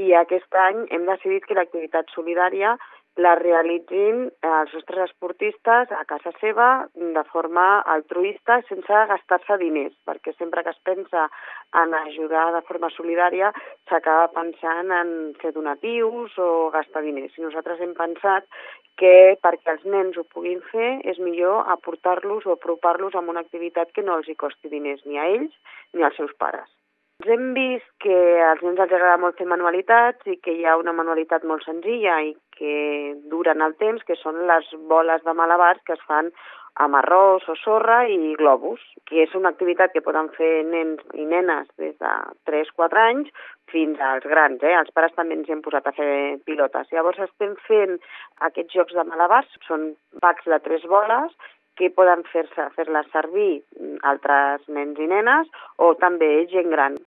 i aquest any hem decidit que l'activitat solidària la realitzin els nostres esportistes a casa seva de forma altruista sense gastar-se diners, perquè sempre que es pensa en ajudar de forma solidària s'acaba pensant en fer donatius o gastar diners. I nosaltres hem pensat que perquè els nens ho puguin fer és millor aportar-los o apropar-los amb una activitat que no els hi costi diners ni a ells ni als seus pares. Hem vist que als nens els agrada molt fer manualitats i que hi ha una manualitat molt senzilla i que duren el temps, que són les boles de malabars que es fan amb arròs o sorra i globus, que és una activitat que poden fer nens i nenes des de 3-4 anys fins als grans. Els pares també ens hem posat a fer pilotes. Llavors estem fent aquests jocs de malabars, són packs de 3 boles, que poden fer-les servir altres nens i nenes o també gent gran.